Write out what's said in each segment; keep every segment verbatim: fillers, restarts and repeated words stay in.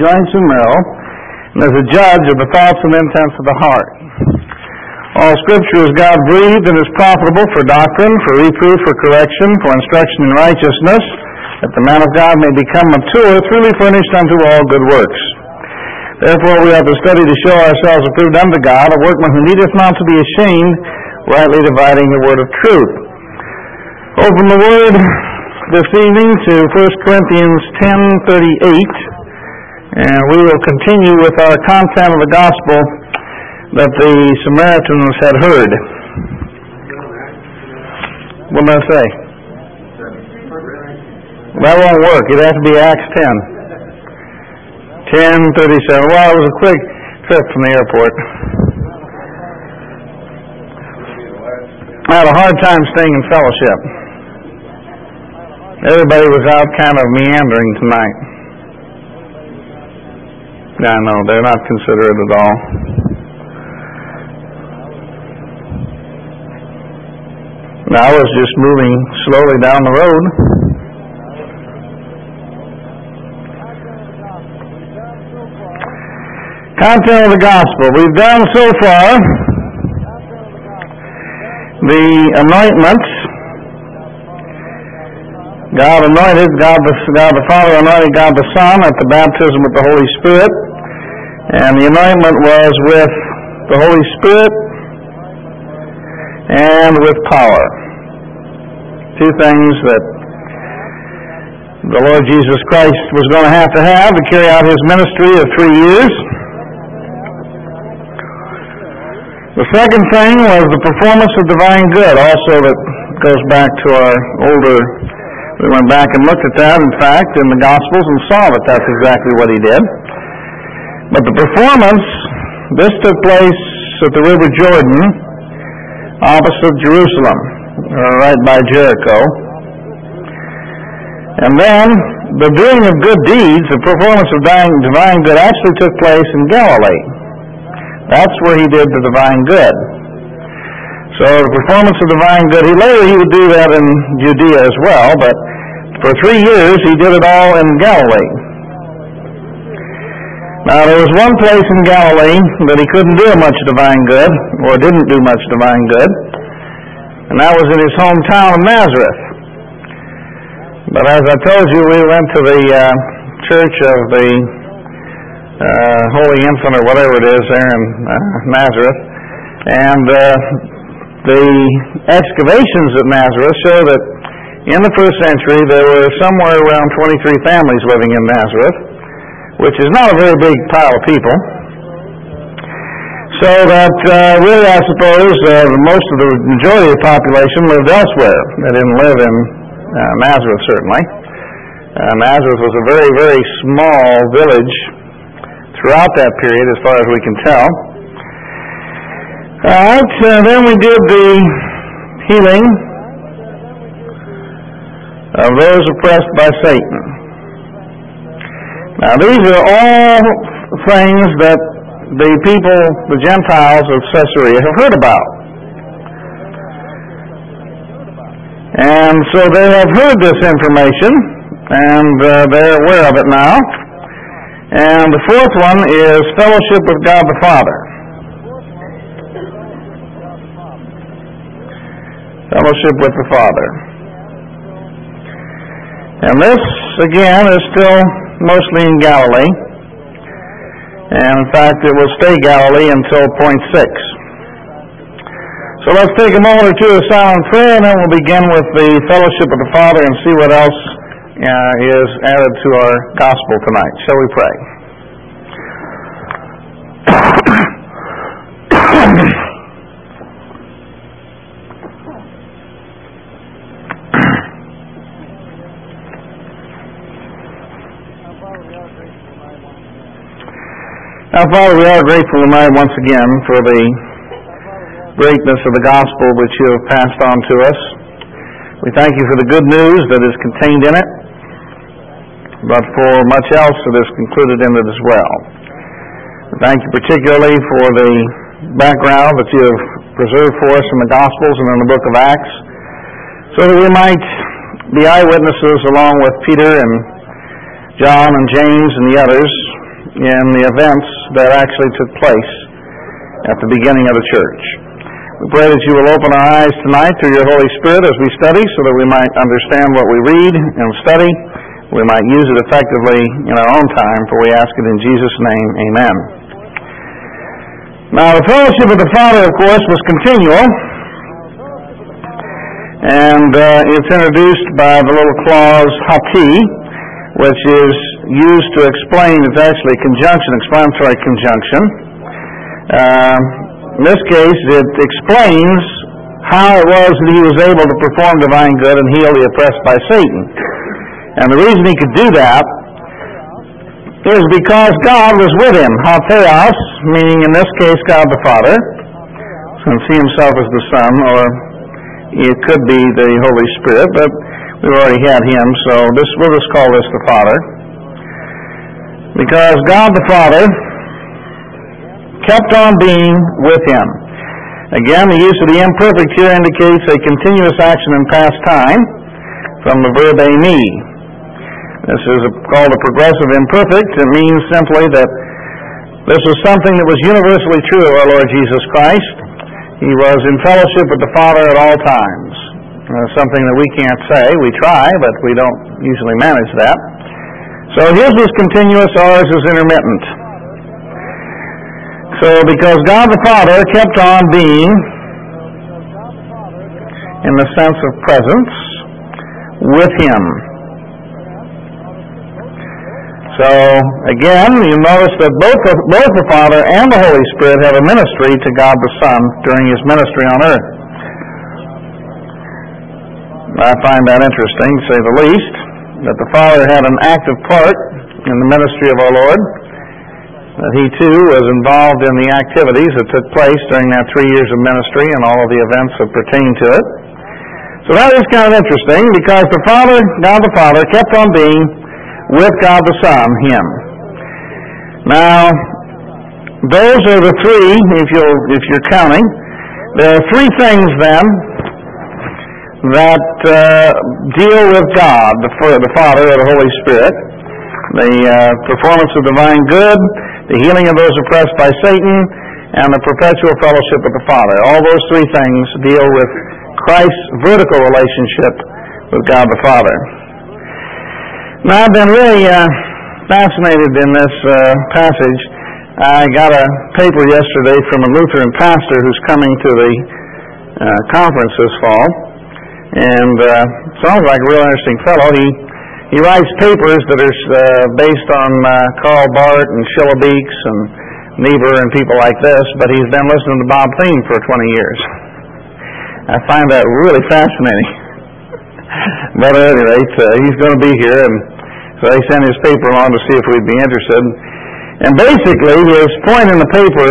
joints and marrow, and is a judge of the thoughts and intents of the heart. All Scripture is God-breathed and is profitable for doctrine, for reproof, for correction, for instruction in righteousness, that the man of God may become mature, truly furnished unto all good works. Therefore we have to study to show ourselves approved unto God, a workman who needeth not to be ashamed, rightly dividing the word of truth. Open the Word this evening to First Corinthians ten thirty-eight, and we will continue with our content of the gospel that the Samaritans had heard. What did I say? That won't work. It has to be Acts ten. ten thirty-seven. Well, it was a quick trip from the airport. I had a hard time staying in fellowship. Everybody was out kind of meandering tonight. Yeah, I know, they're not considerate at all. I was just moving slowly down the road. Content of the gospel. We've done so far the anointments. God anointed, God the, God the Father anointed God the Son at the baptism with the Holy Spirit. And the anointment was with the Holy Spirit and with power. Two things that the Lord Jesus Christ was going to have to have to carry out His ministry of three years. The second thing was the performance of divine good, also that goes back to our older, we went back and looked at that, in fact, in the Gospels and saw that that's exactly what He did. But the performance, this took place at the River Jordan, opposite Jerusalem, or right by Jericho. And then, the doing of good deeds, the performance of divine good actually took place in Galilee. That's where He did the divine good. So the performance of divine good, he later he would do that in Judea as well, but for three years He did it all in Galilee. Now there was one place in Galilee that He couldn't do much divine good, or didn't do much divine good, and that was in His hometown of Nazareth. But as I told you, we went to the uh, church of the uh, Holy Infant, or whatever it is, there in uh, Nazareth, and uh, the excavations at Nazareth show that in the first century there were somewhere around twenty-three families living in Nazareth, which is not a very big pile of people. So that uh, really, I suppose, uh, most of the majority of the population lived elsewhere. They didn't live in uh, Nazareth, certainly. Uh, Nazareth was a very, very small village throughout that period, as far as we can tell. All right, uh, then we did the healing of those oppressed by Satan. Now, these are all things that the people, the Gentiles of Caesarea, have heard about. And so they have heard this information, and uh, they're aware of it now. And the fourth one is fellowship with God the Father. Fellowship with the Father. And this, again, is still mostly in Galilee. And in fact, it will stay Galilee until point six. So let's take a moment or two of silent prayer, and then we'll begin with the fellowship of the Father and see what else uh, is added to our gospel tonight. Shall we pray? Now, Father, we are grateful tonight once again for the greatness of the gospel which You have passed on to us. We thank You for the good news that is contained in it, but for much else that is included in it as well. We thank You particularly for the background that You have preserved for us in the Gospels and in the book of Acts, so that we might be eyewitnesses along with Peter and John and James and the others in the events that actually took place at the beginning of the church. We pray that you will open our eyes tonight through your Holy Spirit as we study, so that we might understand what we read and study. We might use it effectively in our own time, for we ask it in Jesus' name. Amen. Now, the fellowship of the Father, of course, was continual, and uh, it's introduced by the little clause hati, which is used to explain, it's actually conjunction, explanatory conjunction. Uh, in this case, it explains how it was that he was able to perform divine good and heal the oppressed by Satan. And the reason he could do that is because God was with him. Hatheos, meaning in this case God the Father, since he himself is the Son, or it could be the Holy Spirit, but we've already had him, so this we'll just call this the Father. Because God the Father kept on being with him. Again, the use of the imperfect here indicates a continuous action in past time from the verb eimi. This is a, called a progressive imperfect. It means simply that this was something that was universally true of our Lord Jesus Christ. He was in fellowship with the Father at all times. Uh, something that we can't say. We try, but we don't usually manage that. So his was continuous, ours is intermittent. So because God the Father kept on being, in the sense of presence, with him. So, again, you notice that both the, both the Father and the Holy Spirit have a ministry to God the Son during his ministry on earth. I find that interesting, to say the least, that the Father had an active part in the ministry of our Lord, that he too was involved in the activities that took place during that three years of ministry and all of the events that pertain to it. So that is kind of interesting, because the Father, God the Father, kept on being with God the Son, him. Now, those are the three, if you'll, if you're counting, there are three things then that uh, deal with God, the, the Father or the Holy Spirit: the uh, performance of divine good, the healing of those oppressed by Satan, and the perpetual fellowship with the Father. All those three things deal with Christ's vertical relationship with God the Father. Now, I've been really uh, fascinated in this uh, passage. I got a paper yesterday from a Lutheran pastor who's coming to the uh, conference this fall, and uh, sounds like a real interesting fellow. He he writes papers that are uh, based on uh, Karl Barth and Sheila Beeks and Niebuhr and people like this, but he's been listening to Bob Thien for twenty years. I find that really fascinating. But at any rate, uh, he's going to be here, and so he sent his paper along to see if we'd be interested. And basically, his point in the paper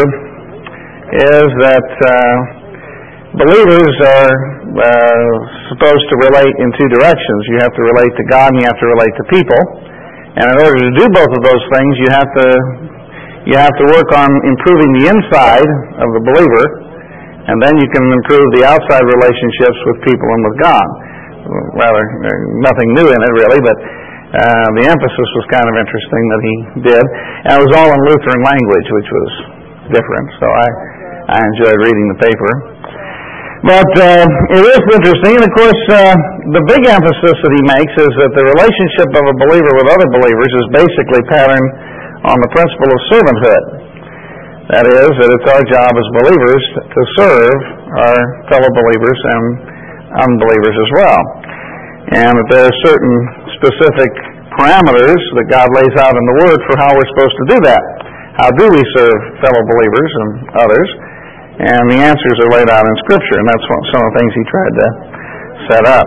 is that uh, believers are uh, supposed to relate in two directions. You have to relate to God, and you have to relate to people. And in order to do both of those things, you have to you have to work on improving the inside of the believer, and then you can improve the outside relationships with people and with God. Rather, nothing new in it, really, but uh, the emphasis was kind of interesting that he did. And it was all in Lutheran language, which was different, so I, I enjoyed reading the paper. But uh, it is interesting, and of course, uh, the big emphasis that he makes is that the relationship of a believer with other believers is basically patterned on the principle of servanthood. That is, that it's our job as believers to serve our fellow believers and unbelievers as well. And that there are certain specific parameters that God lays out in the Word for how we're supposed to do that. How do we serve fellow believers and others? And the answers are laid out in Scripture, and that's one, some of the things he tried to set up.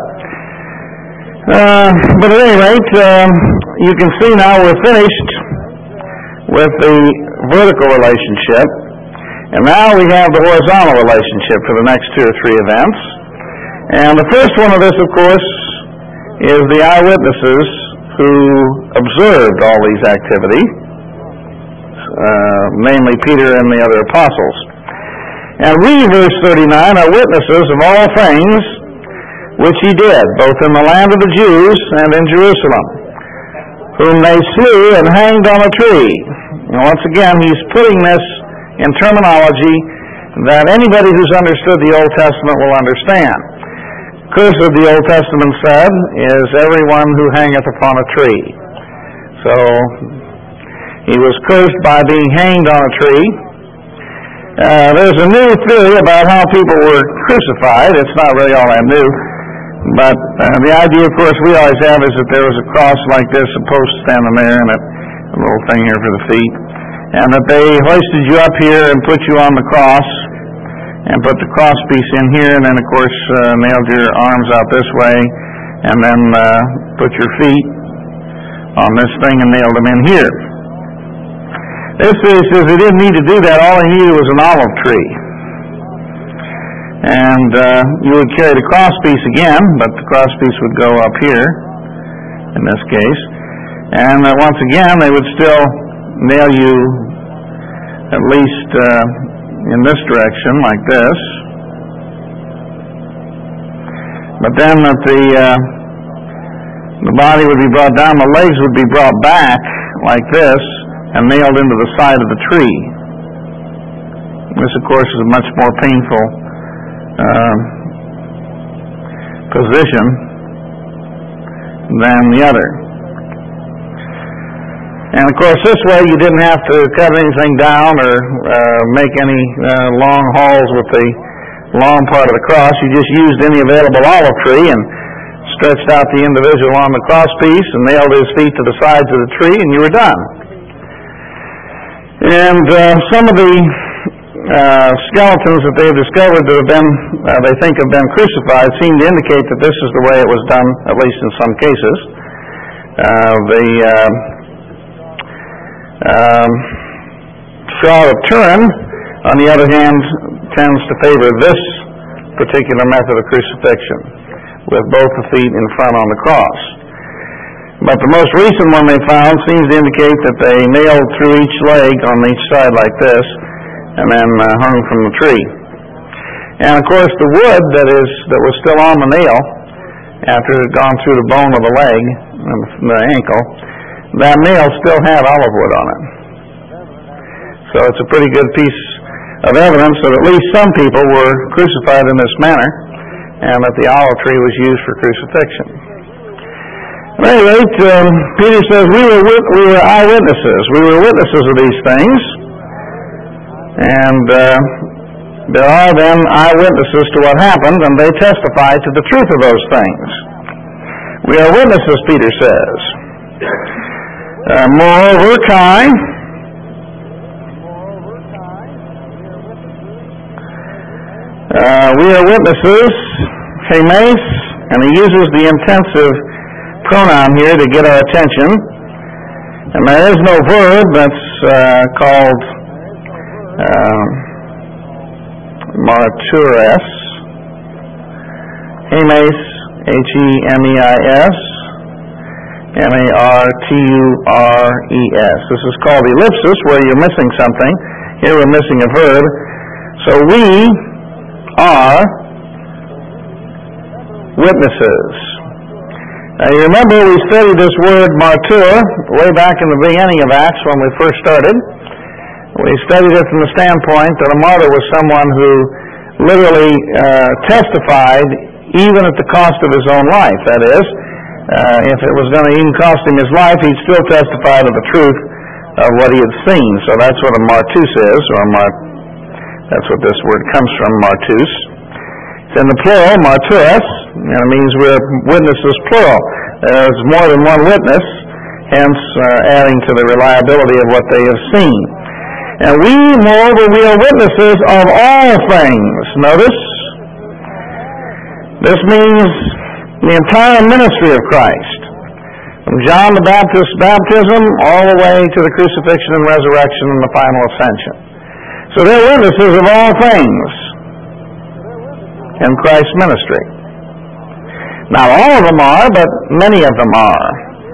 Uh, but at any rate, um, you can see now we're finished with the vertical relationship, and now we have the horizontal relationship for the next two or three events. And the first one of this, of course, is the eyewitnesses who observed all these activities, uh, namely Peter and the other apostles. And we, verse thirty-nine, are witnesses of all things which he did, both in the land of the Jews and in Jerusalem, whom they slew and hanged on a tree. And once again, he's putting this in terminology that anybody who's understood the Old Testament will understand. Curse of the Old Testament said is everyone who hangeth upon a tree. So he was cursed by being hanged on a tree. Uh, there's a new theory about how people were crucified. It's not really all that new. But uh, the idea, of course, we always have is that there was a cross like this, a post standing there, and a, a little thing here for the feet. And that they hoisted you up here and put you on the cross, and put the cross piece in here, and then, of course, uh, nailed your arms out this way, and then uh, put your feet on this thing and nailed them in here. This theory says they didn't need to do that. All they needed was an olive tree. And uh, you would carry the cross piece again, but the cross piece would go up here, in this case. And uh, once again, they would still nail you at least uh, in this direction, like this. But then that the, uh, the body would be brought down, the legs would be brought back, like this, and nailed into the side of the tree. This, of course, is a much more painful uh, position than the other. And, of course, this way you didn't have to cut anything down or uh, make any uh, long hauls with the long part of the cross. You just used any available olive tree and stretched out the individual on the cross piece and nailed his feet to the sides of the tree, and you were done. And uh, some of the uh, skeletons that they've discovered that have been, uh, they think have been crucified, seem to indicate that this is the way it was done, at least in some cases. Uh, the uh, um, Shroud of Turin, on the other hand, tends to favor this particular method of crucifixion, with both the feet in front on the cross. But the most recent one they found seems to indicate that they nailed through each leg on each side like this, and then uh, hung from the tree. And of course the wood that is that was still on the nail, after it had gone through the bone of the leg and the ankle, that nail still had olive wood on it. So it's a pretty good piece of evidence that at least some people were crucified in this manner, and that the olive tree was used for crucifixion. At any rate, um, Peter says we were wit- we were eyewitnesses. We were witnesses of these things, and uh, there are then eyewitnesses to what happened, and they testify to the truth of those things. We are witnesses, Peter says. Uh, moreover, Kai, uh, we are witnesses, hemes, and he uses the intensive pronoun here to get our attention. And there is no verb that's uh, called uh, martures. Hemes, H E M E I S, M A R T U R E S. This is called ellipsis, where you're missing something. Here we're missing a verb. So we are witnesses. Now you remember we studied this word martyr way back in the beginning of Acts when we first started. We studied it from the standpoint that a martyr was someone who literally uh, testified even at the cost of his own life. That is, uh, if it was going to even cost him his life, he'd still testify to the truth of what he had seen. So that's what a martus is, or a mar- that's what this word comes from, martus. It's in the plural, martyrs, and it means we're witnesses plural. There's more than one witness, hence uh, adding to the reliability of what they have seen. And we, moreover, we are witnesses of all things. Notice, this means the entire ministry of Christ, from John the Baptist's baptism all the way to the crucifixion and resurrection and the final ascension. So they're witnesses of all things in Christ's ministry. Not all of them are, but many of them are.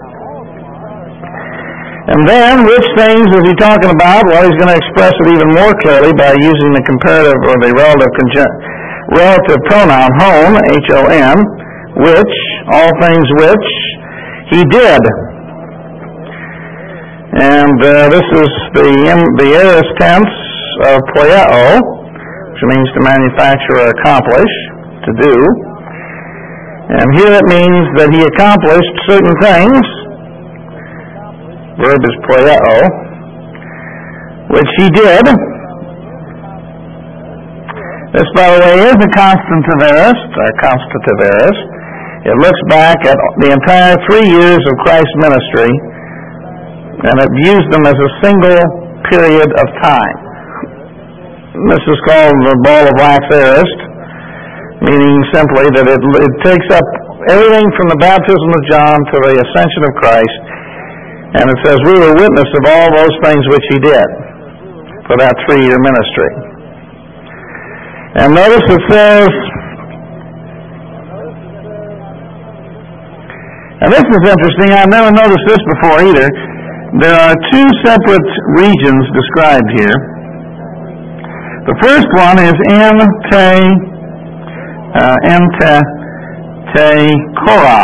And then, which things is he talking about? Well, he's going to express it even more clearly by using the comparative or the relative conjun- relative pronoun hon, H O N, which, all things which, he did. And uh, this is the the aorist tense of poieo, which means to manufacture or accomplish, to do. And here it means that he accomplished certain things. Verb is poieo, which he did. This, by the way, is a constative aorist, or constative aorist. It looks back at the entire three years of Christ's ministry, and it views them as a single period of time. This is called the ball of wax aorist, meaning simply that it, it takes up everything from the baptism of John to the ascension of Christ, and it says we were witness of all those things which he did for that three-year ministry. And notice it says, and this is interesting, I've never noticed this before either. There are two separate regions described here. The first one is en te, uh, en te, te kora.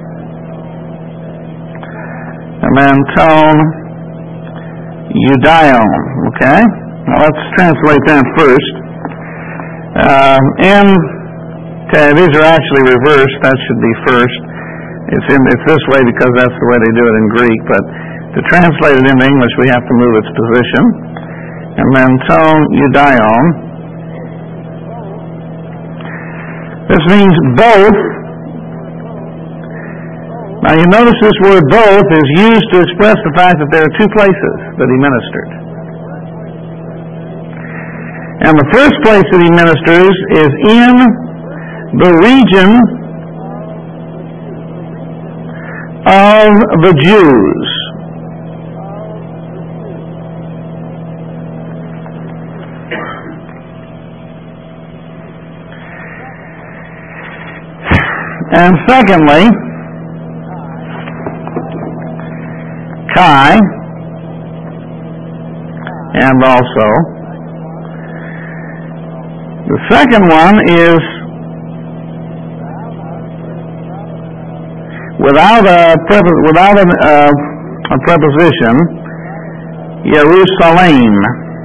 And then tone Judaion. Okay? Now let's translate that first. Um, and uh, these are actually reversed. That should be first. It's in it's this way because that's the way they do it in Greek. But to translate it into English, we have to move its position. And then tone Judaion. This means both. Now you notice this word both is used to express the fact that there are two places that he ministered. And the first place that he ministers is in the region of the Jews. And secondly, Kai, and also the second one is without a prepo- without a, uh, a preposition, Jerusalem.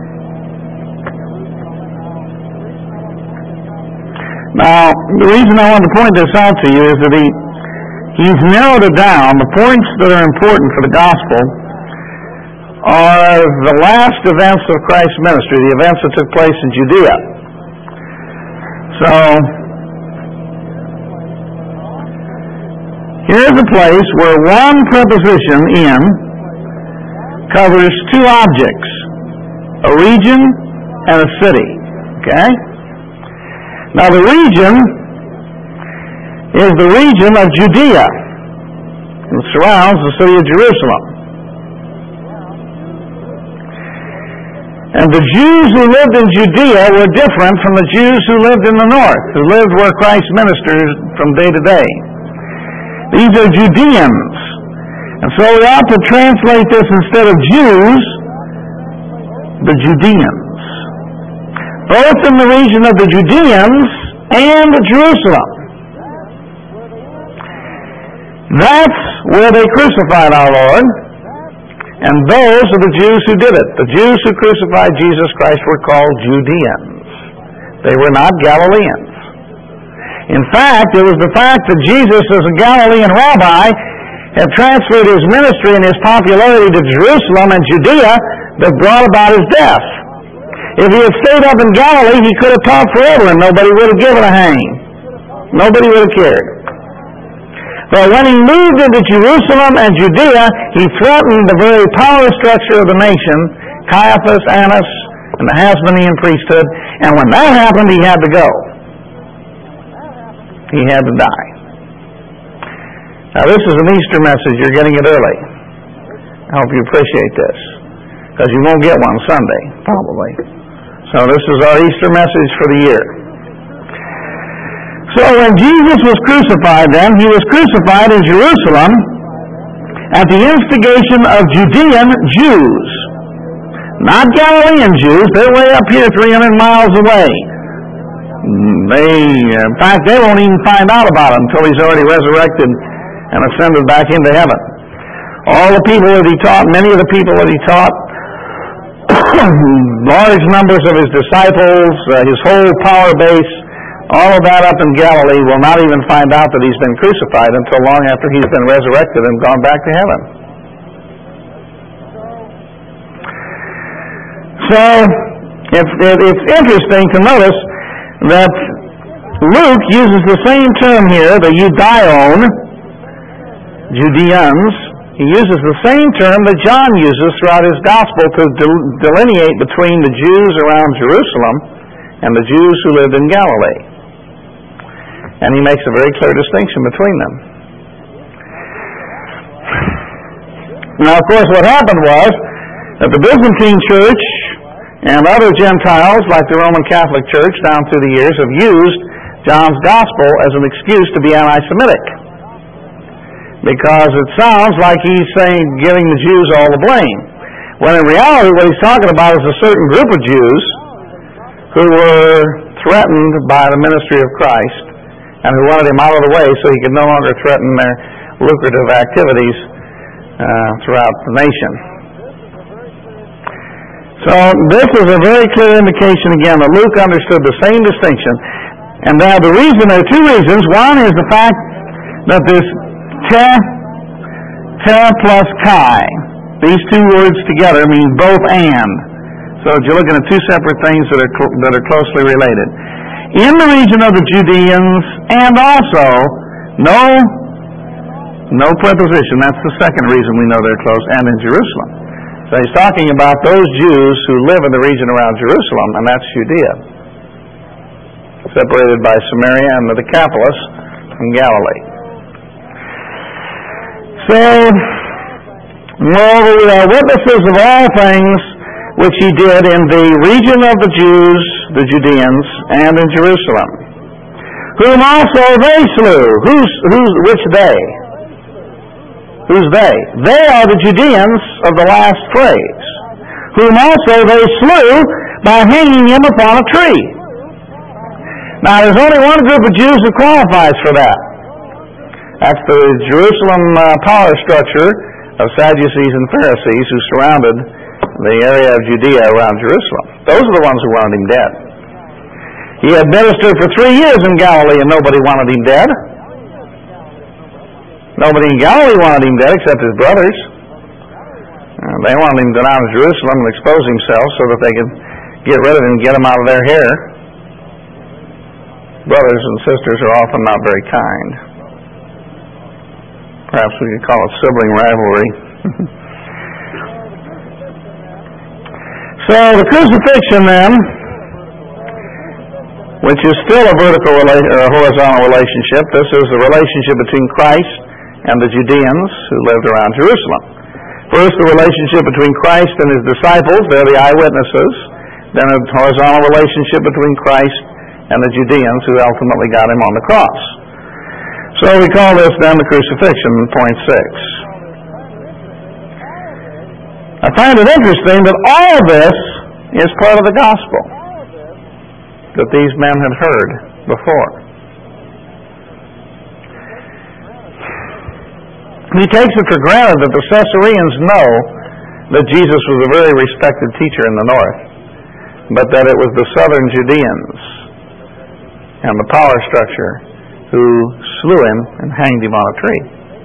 Now, the reason I want to point this out to you is that he he's narrowed it down. The points that are important for the gospel are the last events of Christ's ministry, the events that took place in Judea. So, here's a place where one preposition, in, covers two objects, a region and a city. Okay? Now the region is the region of Judea. It surrounds the city of Jerusalem. And the Jews who lived in Judea were different from the Jews who lived in the north, who lived where Christ ministers from day to day. These are Judeans. And so we ought to translate this instead of Jews, the Judeans. Both in the region of the Judeans and Jerusalem. That's where they crucified our Lord. And those are the Jews who did it. The Jews who crucified Jesus Christ were called Judeans. They were not Galileans. In fact, it was the fact that Jesus, as a Galilean rabbi, had transferred his ministry and his popularity to Jerusalem and Judea that brought about his death. If he had stayed up in Galilee, he could have taught forever and nobody would have given a hang. Nobody would have cared. But when he moved into Jerusalem and Judea, he threatened the very power structure of the nation, Caiaphas, Annas, and the Hasmonean priesthood, and when that happened, he had to go. He had to die. Now this is an Easter message. You're getting it early. I hope you appreciate this, because you won't get one Sunday, probably. So this is our Easter message for the year. So when Jesus was crucified then, he was crucified in Jerusalem at the instigation of Judean Jews. Not Galilean Jews. They're way up here three hundred miles away. They, in fact, they won't even find out about him until he's already resurrected and ascended back into heaven. All the people that he taught, many of the people that he taught, large numbers of his disciples, uh, his whole power base, all of that up in Galilee will not even find out that he's been crucified until long after he's been resurrected and gone back to heaven. So, it's, it's interesting to notice that Luke uses the same term here, the Judaion, Judeans. He uses the same term that John uses throughout his gospel to del- delineate between the Jews around Jerusalem and the Jews who lived in Galilee. And he makes a very clear distinction between them. Now, of course, what happened was that the Byzantine Church and other Gentiles, like the Roman Catholic Church down through the years, have used John's gospel as an excuse to be anti-Semitic. Because it sounds like he's saying, giving the Jews all the blame. When in reality, what he's talking about is a certain group of Jews who were threatened by the ministry of Christ and who wanted him out of the way so he could no longer threaten their lucrative activities uh, throughout the nation. So this is a very clear indication, again, that Luke understood the same distinction. And now the reason, there are two reasons. One is the fact that this te, te plus kai, these two words together mean both and. So you're looking at two separate things that are cl- that are closely related. In the region of the Judeans, and also no no preposition. That's the second reason we know they're close. And in Jerusalem. So he's talking about those Jews who live in the region around Jerusalem, and that's Judea, separated by Samaria and the Decapolis from Galilee. So, well, we are witnesses of all things which he did in the region of the Jews, the Judeans, and in Jerusalem, whom also they slew. Who's, who's, which they? Who's they? They are the Judeans of the last phrase, whom also they slew by hanging him upon a tree. Now, there's only one group of Jews who qualifies for that. That's the Jerusalem uh, power structure of Sadducees and Pharisees who surrounded the area of Judea around Jerusalem. Those are the ones who wanted him dead. He had ministered for three years in Galilee and nobody wanted him dead. Nobody in Galilee wanted him dead except his brothers. Uh, they wanted him to go down to Jerusalem and expose himself so that they could get rid of him and get him out of their hair. Brothers and sisters are often not very kind. Perhaps we could call it sibling rivalry. So the crucifixion then, which is still a vertical rela- or a horizontal relationship, this is the relationship between Christ and the Judeans who lived around Jerusalem. First, the relationship between Christ and his disciples, they're the eyewitnesses. Then a horizontal relationship between Christ and the Judeans who ultimately got him on the cross. So we call this then the crucifixion, point six. I find it interesting that all of this is part of the gospel that these men had heard before. He takes it for granted that the Caesareans know that Jesus was a very respected teacher in the north, but that it was the southern Judeans and the power structure who slew him and hanged him on a tree.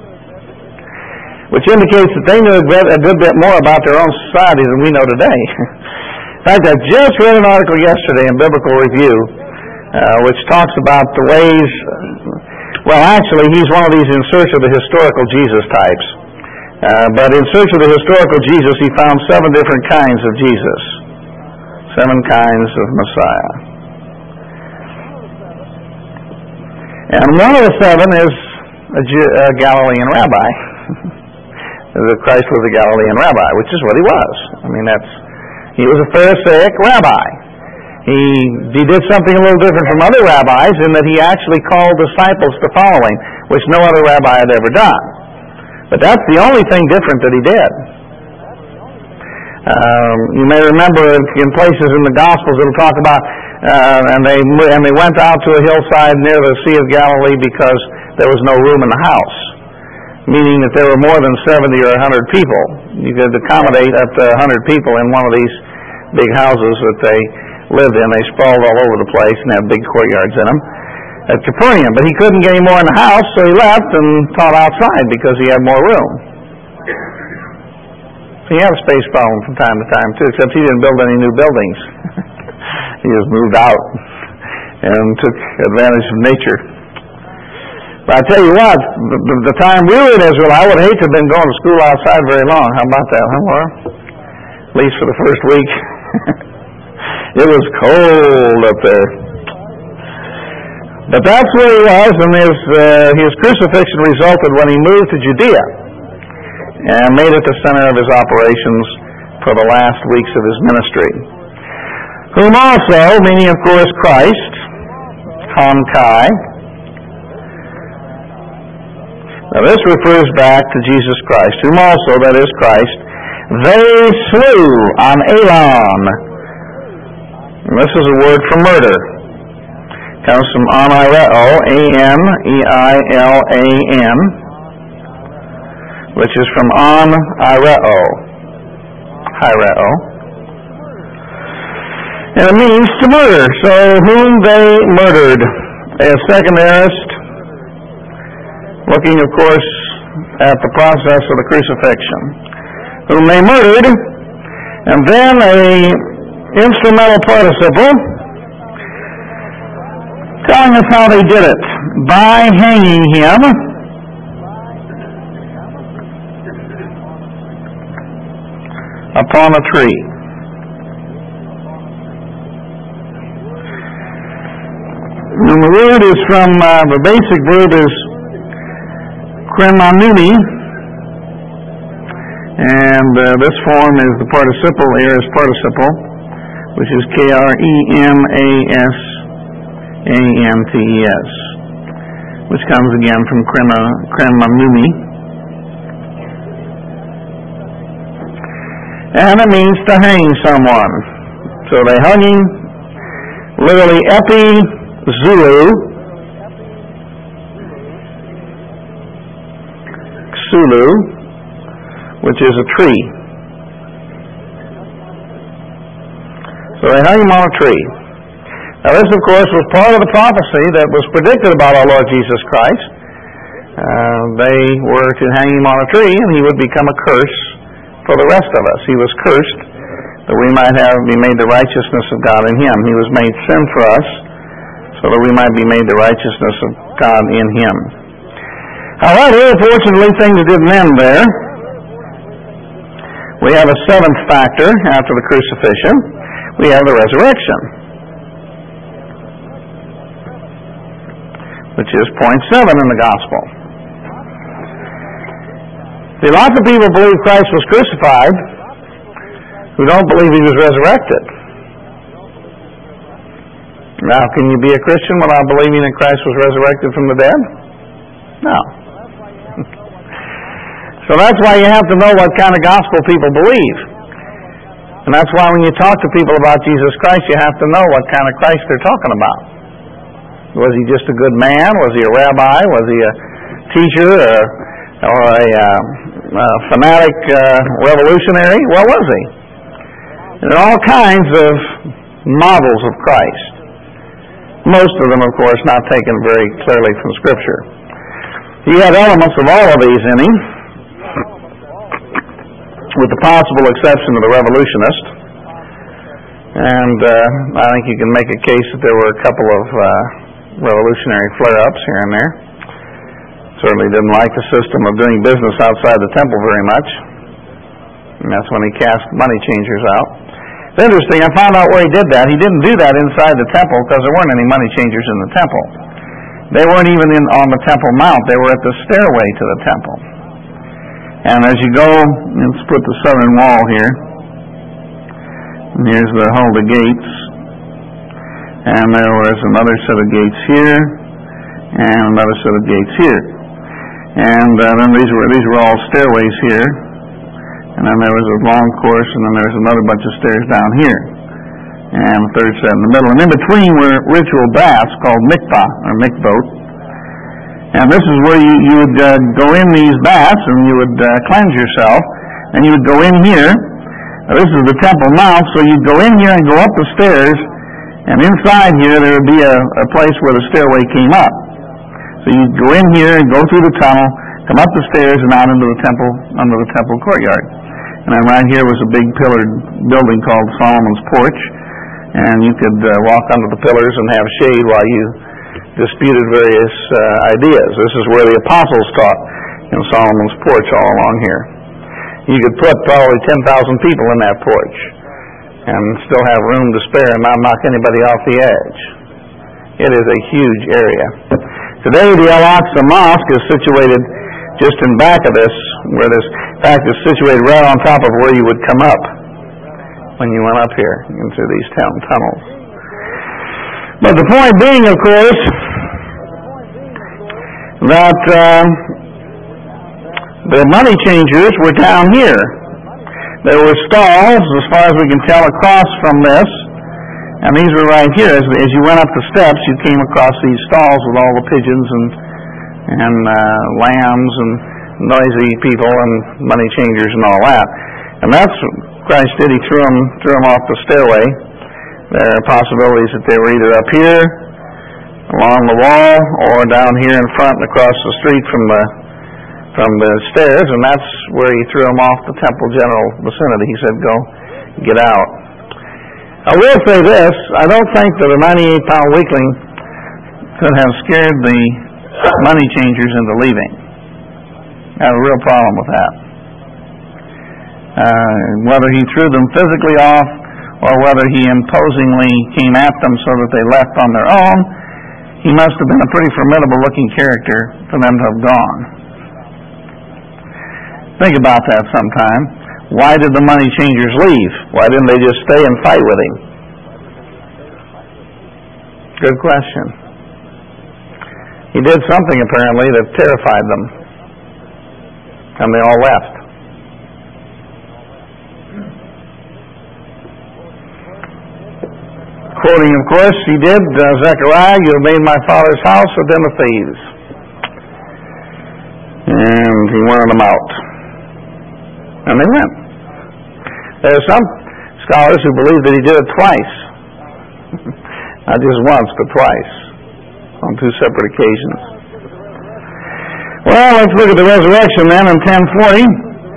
Which indicates that they knew a good bit more about their own society than we know today. In fact, I just read an article yesterday in Biblical Review uh, which talks about the ways, well actually he's one of these in search of the historical Jesus types. Uh, but in search of the historical Jesus he found seven different kinds of Jesus. Seven kinds of Messiah. And one of the seven is a, Jew, a Galilean rabbi. That Christ was a Galilean rabbi, which is what he was. I mean, that's he was a Pharisaic rabbi. He, he did something a little different from other rabbis in that he actually called disciples to follow him, which no other rabbi had ever done. But that's the only thing different that he did. Um, you may remember in places in the Gospels it'll talk about uh, and they and they went out to a hillside near the Sea of Galilee because there was no room in the house. meaning that there were more than seventy or one hundred people. You could accommodate up to one hundred people in one of these big houses that they lived in. They sprawled all over the place and had big courtyards in them at Capernaum. But he couldn't get any more in the house, so he left and taught outside because he had more room. So he had a space problem from time to time, too, except he didn't build any new buildings. He just moved out and took advantage of nature. But I tell you what, the, the, the time we were in Israel, I would hate to have been going to school outside very long. How about that, huh, Laura? At least for the first week. It was cold up there. But that's where he was, and his, uh, his crucifixion resulted when he moved to Judea and made it the center of his operations for the last weeks of his ministry. Whom also, meaning of course Christ, Han Kai. Now this refers back to Jesus Christ, whom also, that is Christ, they slew on Elon. And this is a word for murder. It comes from Onireo, A N E I L A N, which is from On-ireo, Hireo. And it means to murder. So whom they murdered. As second aorist, looking, of course, at the process of the crucifixion. Whom they murdered, and then a instrumental participle telling us how they did it. By hanging him upon a tree. And the word is from, uh, the basic verb is kremanumi, and uh, this form is the participle, aorist participle, which is K R E M A S A N T E S, which comes again from kremanumi. And it means to hang someone. So they hung him, literally epi Zulu, Xulu, which is a tree. So they hung him on a tree. Now this, of course, was part of the prophecy that was predicted about our Lord Jesus Christ. Uh, they were to hang him on a tree, and he would become a curse for the rest of us. He was cursed that we might have be made the righteousness of God in him. He was made sin for us, so that we might be made the righteousness of God in him. However, fortunately, things didn't end there. We have a seventh factor after the crucifixion. We have the resurrection, which is point seven in the gospel. See, lots of people believe Christ was crucified who don't believe he was resurrected. Now, can you be a Christian without believing that Christ was resurrected from the dead? No. So that's why you have to know what kind of gospel people believe. And that's why when you talk to people about Jesus Christ, you have to know what kind of Christ they're talking about. Was he just a good man? Was he a rabbi? Was he a teacher or, or a, uh, a fanatic uh, revolutionary? What was he? There are all kinds of models of Christ. Most of them, of course, not taken very clearly from Scripture. He had elements of all of these in him, with the possible exception of the revolutionist. And uh, I think you can make a case that there were a couple of uh, revolutionary flare-ups here and there. Certainly didn't like the system of doing business outside the temple very much. And that's when he cast money changers out. It's interesting, I found out where he did that. He didn't do that inside the temple because there weren't any money changers in the temple. They weren't even in on the Temple Mount. They were at the stairway to the temple. And as you go, let's put the southern wall here. And here's the hall of the gates. And there was another set of gates here, and another set of gates here. And uh, then these were these were all stairways here. And then there was a long course, and then there was another bunch of stairs down here. And a third set in the middle. And in between were ritual baths called mikvah, or mikvot. And this is where you, you would uh, go in these baths and you would uh, cleanse yourself. And you would go in here. Now, this is the Temple Mount, so you'd go in here and go up the stairs. And inside here there would be a, a place where the stairway came up. So you'd go in here and go through the tunnel, come up the stairs and out into the temple, under the temple courtyard. And then right here was a big pillared building called Solomon's Porch. And you could uh, walk under the pillars and have shade while you disputed various uh, ideas. This is where the apostles taught, in Solomon's Porch all along here. You could put probably ten thousand people in that porch and still have room to spare and not knock anybody off the edge. It is a huge area. Today the Al-Aqsa Mosque is situated just in back of this, where this, in fact, it's situated right on top of where you would come up when you went up here into these town tunnels. But the point being, of course, that uh, the money changers were down here. There were stalls, as far as we can tell, across from this, and these were right here. As, as you went up the steps, you came across these stalls with all the pigeons and and uh, lambs and noisy people and money changers and all that. And that's what Christ did. He threw them, threw them off the stairway. There are possibilities that they were either up here, along the wall, or down here in front and across the street from the from the stairs, and that's where he threw them off the temple general vicinity. He said, go, get out. I will say this, I don't think that a ninety-eight pound weakling could have scared the money changers into leaving. I have a real problem with that. Uh, whether he threw them physically off, or whether he imposingly came at them so that they left on their own, he must have been a pretty formidable looking character for them to have gone. Think about that sometime. Why did the money changers leave? Why didn't they just stay and fight with him? Good question. He did something apparently that terrified them, and they all left. Quoting, of course, he did, uh, Zechariah, you have made my father's house a den of thieves. And he wanted them out. And they went. There are some scholars who believe that he did it twice. Not just once, but twice. On two separate occasions. Well, let's look at the resurrection then in ten forty.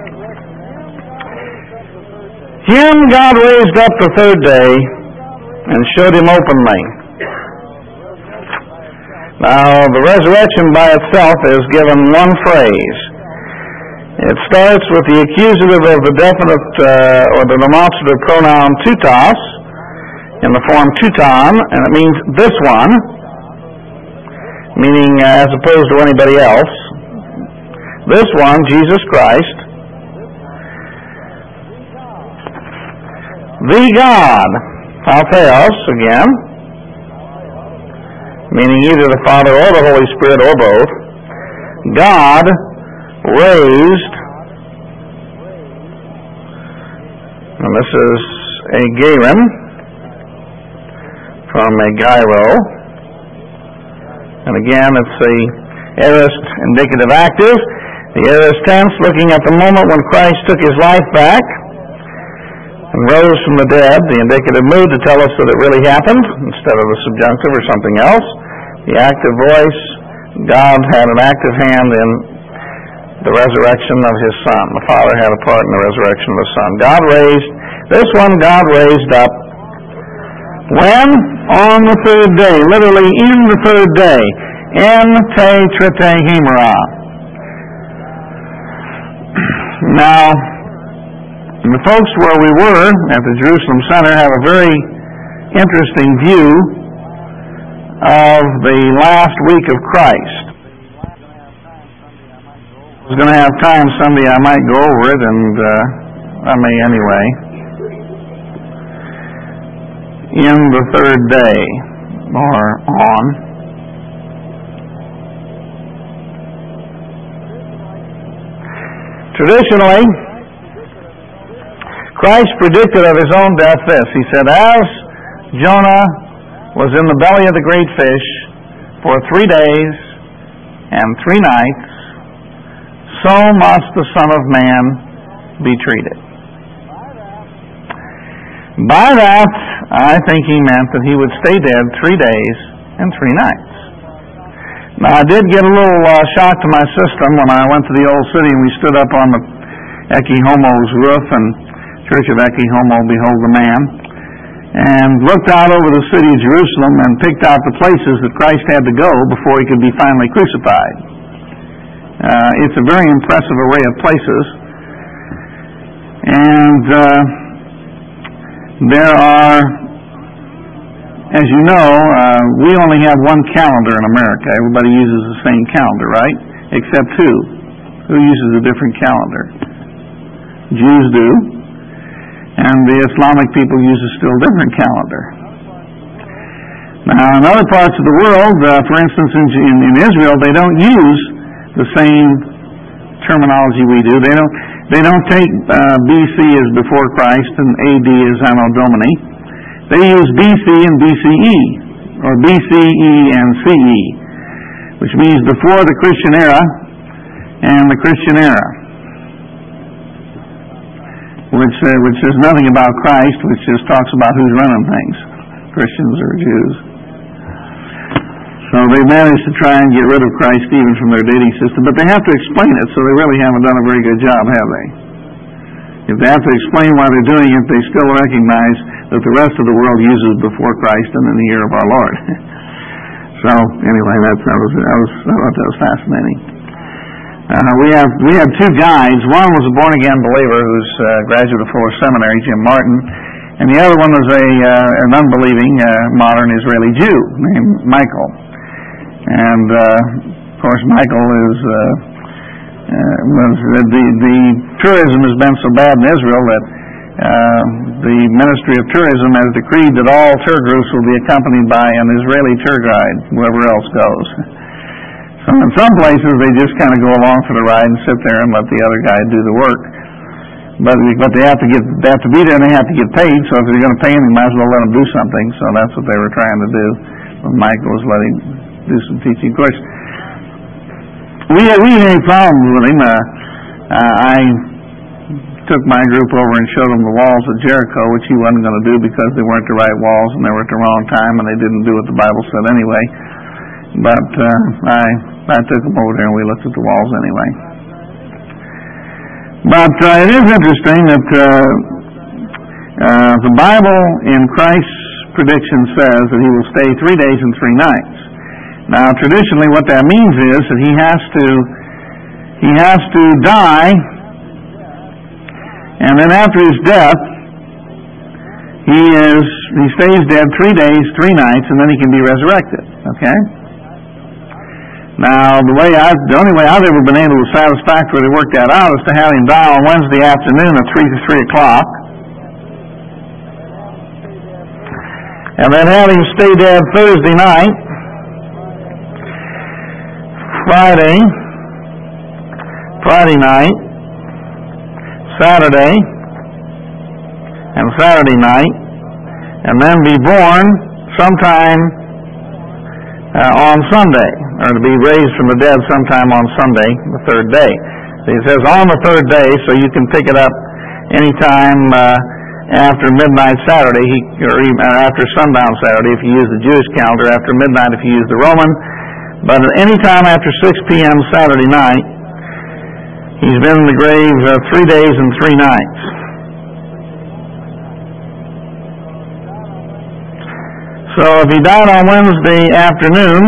Him God raised up the third day and showed him openly. Now, the resurrection by itself is given one phrase. It starts with the accusative of the definite uh, or the demonstrative pronoun tutos in the form tuton, and it means this one, meaning uh, as opposed to anybody else. This one, Jesus Christ, the God, Theos again, meaning either the Father or the Holy Spirit or both. God raised, and this is a geiron from a gyro, and again it's the aorist indicative active, the aorist tense looking at the moment when Christ took his life back and rose from the dead, the indicative mood to tell us that it really happened instead of the subjunctive or something else. The active voice, God had an active hand in the resurrection of his Son. The Father had a part in the resurrection of the Son. God raised, this one God raised up when? On the third day, literally in the third day. En te trite hemera. Now, the folks where we were at the Jerusalem Center have a very interesting view of the last week of Christ. I was going to have time Sunday, I might go over it, and uh, I may anyway. In the third day, or on. Traditionally, Christ predicted of his own death this. He said, as Jonah was in the belly of the great fish for three days and three nights, so must the Son of Man be treated. By that, I think he meant that he would stay dead three days and three nights. Now, I did get a little uh, shock to my system when I went to the Old City and we stood up on the Ecce Homo's roof and Church of Ecce Homo, Behold the Man, and looked out over the city of Jerusalem and picked out the places that Christ had to go before he could be finally crucified. Uh, it's a very impressive array of places. And uh, there are, as you know, uh, we only have one calendar in America. Everybody uses the same calendar, right? Except who? Who uses a different calendar? Jews do. And the Islamic people use a still different calendar. Now, in other parts of the world, uh, for instance, in, in, in Israel, they don't use the same terminology we do. They don't. They don't take uh, B C as before Christ and A D as Anno Domini. They use B C and B C E, or B C E and C E, which means before the Christian era and the Christian era, which uh, which says nothing about Christ, which just talks about who's running things, Christians or Jews. So they managed to try and get rid of Christ even from their dating system, but they have to explain it, so they really haven't done a very good job, have they? If they have to explain why they're doing it, they still recognize that the rest of the world uses before Christ and in the year of our Lord. So anyway, that's, that was that was I thought that was fascinating. Uh, we have we have two guides. One was a born again believer who's a graduate of Fuller Seminary, Jim Martin, and the other one was a uh, an unbelieving uh, modern Israeli Jew named Michael. And uh, of course, Michael is uh, uh, was the, the the tourism has been so bad in Israel that uh, the Ministry of Tourism has decreed that all tour groups will be accompanied by an Israeli tour guide, whoever else goes. So in some places they just kind of go along for the ride and sit there and let the other guy do the work. But but they have to get they have to be there and they have to get paid. So if they're going to pay him, you might as well let him do something. So that's what they were trying to do. But Michael was letting do some teaching. Of course, we had, we had any problems with him. Uh, uh, I took my group over and showed them the walls of Jericho, which he wasn't going to do because they weren't the right walls and they were at the wrong time and they didn't do what the Bible said anyway. But uh, I I took them over there and we looked at the walls anyway. But uh, it is interesting that uh, uh, the Bible in Christ's prediction says that he will stay three days and three nights. Now, traditionally, what that means is that he has to he has to die, and then after his death, he is he stays dead three days, three nights, and then he can be resurrected. Okay. Now, the way I the only way I've ever been able to satisfactorily work that out is to have him die on Wednesday afternoon at three to three o'clock, and then have him stay dead Thursday night, Friday, Friday night, Saturday, and Saturday night, and then be born sometime uh, on Sunday, or to be raised from the dead sometime on Sunday, the third day. So he says on the third day, so you can pick it up anytime uh, after midnight Saturday, he, or even after sundown Saturday if you use the Jewish calendar, after midnight if you use the Roman. But at any time after six p.m. Saturday night, he's been in the grave uh, three days and three nights. So if he died on Wednesday afternoon,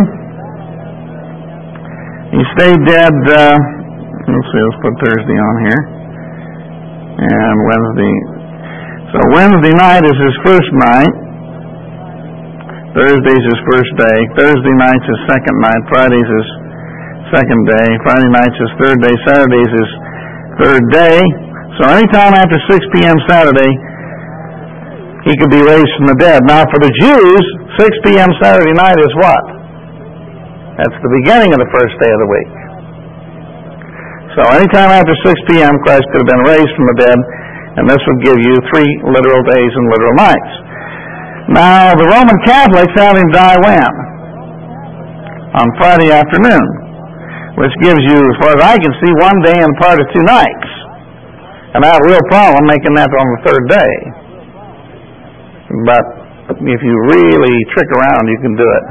he stayed dead, uh, let's see, let's put Thursday on here, and Wednesday. So Wednesday night is his first night. Thursday's his first day. Thursday night's his second night. Friday's his second day. Friday night's his third day. Saturday's his third day. So anytime after six p.m. Saturday, he could be raised from the dead. Now for the Jews, six p.m. Saturday night is what? That's the beginning of the first day of the week. So anytime after six p.m. Christ could have been raised from the dead, and this would give you three literal days and literal nights. Now, the Roman Catholics have him die when? On Friday afternoon. which gives you, as far as I can see, one day and part of two nights. And I have a real problem making that on the third day. But if you really trick around, you can do it.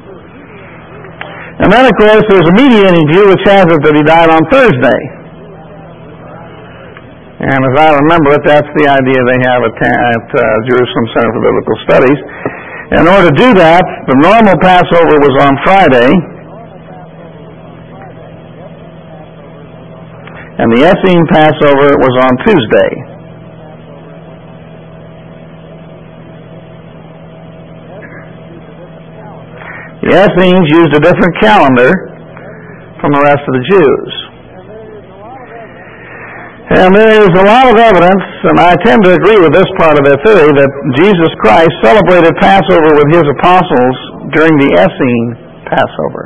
And then, of course, there's a mediating view which has it that he died on Thursday. And as I remember it, that's the idea they have at, at uh, Jerusalem Center for Biblical Studies. In order to do that, the normal Passover was on Friday, and the Essene Passover was on Tuesday. The Essenes used a different calendar from the rest of the Jews. And there is a lot of evidence, and I tend to agree with this part of their theory, that Jesus Christ celebrated Passover with his apostles during the Essene Passover,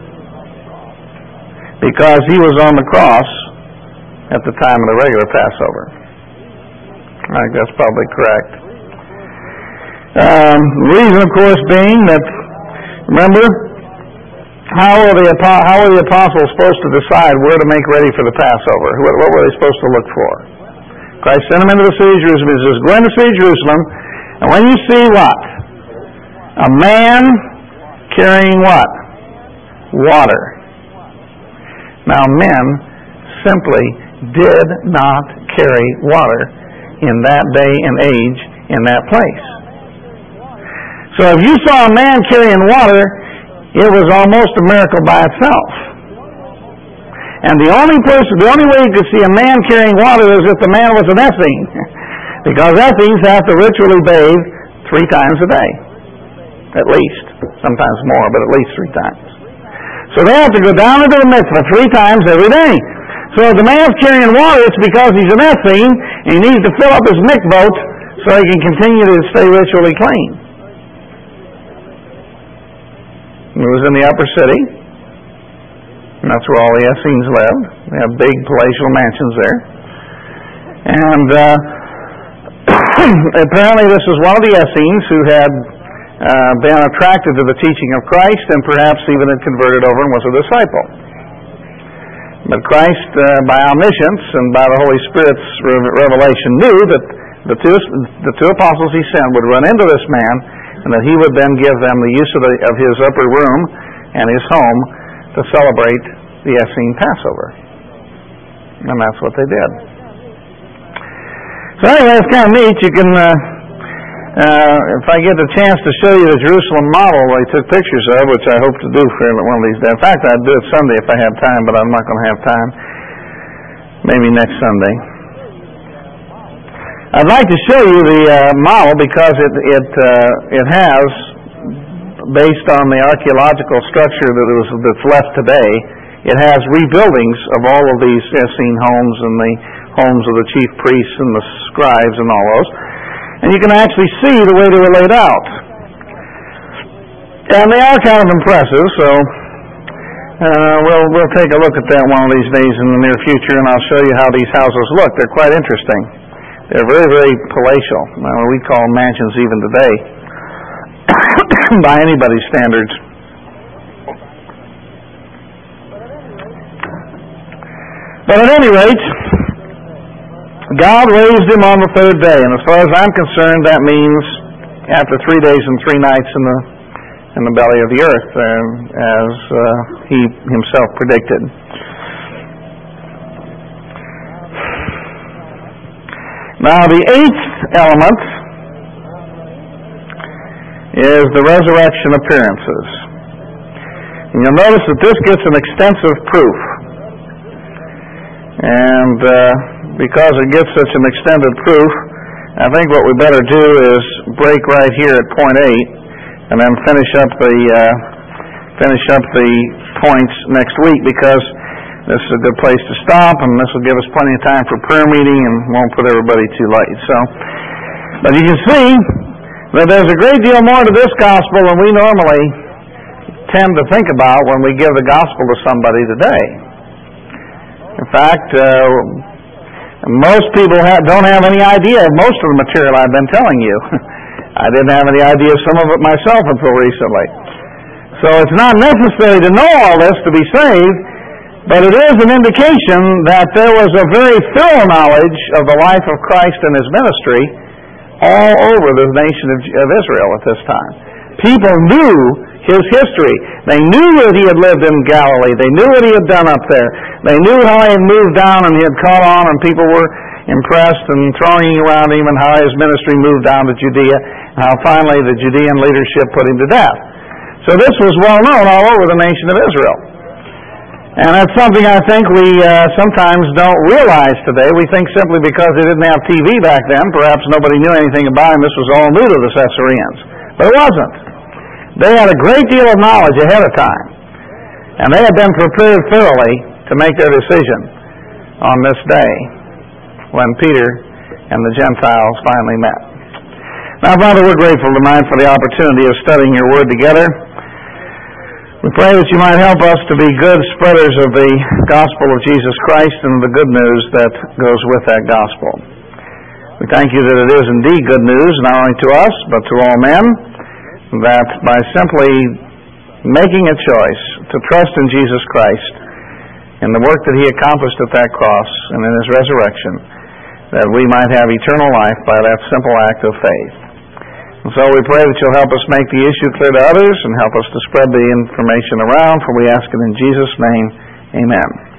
because he was on the cross at the time of the regular Passover. I think that's probably correct. Um, the reason, of course, being that, remember, how were, the, how were the apostles supposed to decide where to make ready for the Passover? What, what were they supposed to look for? Christ sent them into the city of Jerusalem. He says, go into the city of Jerusalem, and when you see what? A man carrying what? Water. Now, men simply did not carry water in that day and age in that place. So if you saw a man carrying water, it was almost a miracle by itself. And the only person, the only way you could see a man carrying water is if the man was an Essene, because Essenes have to ritually bathe three times a day, at least, sometimes more, but at least three times. So they have to go down into the mikveh three times every day. So if the man's carrying water, it's because he's an Essene, and he needs to fill up his mikvot so he can continue to stay ritually clean. It was in the upper city, and that's where all the Essenes lived. They have big palatial mansions there. And uh, apparently this was one of the Essenes who had uh, been attracted to the teaching of Christ and perhaps even had converted over and was a disciple. But Christ, uh, by omniscience and by the Holy Spirit's revelation, knew that the two, the two apostles he sent would run into this man, and that he would then give them the use of, the, of his upper room and his home to celebrate the Essene Passover. And that's what they did. So anyway, it's kind of neat. You can, uh, uh, if I get the chance to show you the Jerusalem model they took pictures of, which I hope to do for one of these days. In fact, I'd do it Sunday if I had time, but I'm not going to have time. Maybe next Sunday. I'd like to show you the uh, model because it it uh, it has, based on the archaeological structure that was that's left today, it has rebuildings of all of these Essene homes and the homes of the chief priests and the scribes and all those, and you can actually see the way they were laid out, and they are kind of impressive. So uh, we'll we'll take a look at that one of these days in the near future, and I'll show you how these houses look. They're quite interesting. They're very, very palatial. Well, we call them mansions even today, by anybody's standards. But at any rate, God raised him on the third day, and as far as I'm concerned, that means after three days and three nights in the in the belly of the earth, uh, as uh, he himself predicted. Now, the eighth element is the resurrection appearances. And you'll notice that this gets an extensive proof. And uh, because it gets such an extended proof, I think what we better do is break right here at point eight, and then finish up the uh, finish up the points next week, because this is a good place to stop, and this will give us plenty of time for prayer meeting and won't put everybody too late. So, but you can see that there's a great deal more to this gospel than we normally tend to think about when we give the gospel to somebody today. In fact, uh, most people have, don't have any idea of most of the material I've been telling you. I didn't have any idea of some of it myself until recently. So it's not necessary to know all this to be saved. But it is an indication that there was a very thorough knowledge of the life of Christ and His ministry all over the nation of, of Israel at this time. People knew His history. They knew that He had lived in Galilee. They knew what He had done up there. They knew how He had moved down and He had caught on and people were impressed and thronging around Him, and how His ministry moved down to Judea, and how finally the Judean leadership put Him to death. So this was well known all over the nation of Israel. And that's something I think we uh, sometimes don't realize today. We think simply because they didn't have T V back then, perhaps nobody knew anything about Him, this was all new to the Caesareans. But it wasn't. They had a great deal of knowledge ahead of time. And they had been prepared thoroughly to make their decision on this day when Peter and the Gentiles finally met. Now, Father, we're grateful tonight for the opportunity of studying Your Word together. We pray that You might help us to be good spreaders of the gospel of Jesus Christ and the good news that goes with that gospel. We thank You that it is indeed good news, not only to us, but to all men, that by simply making a choice to trust in Jesus Christ and the work that He accomplished at that cross and in His resurrection, that we might have eternal life by that simple act of faith. And so we pray that You'll help us make the issue clear to others and help us to spread the information around, for we ask it in Jesus' name. Amen.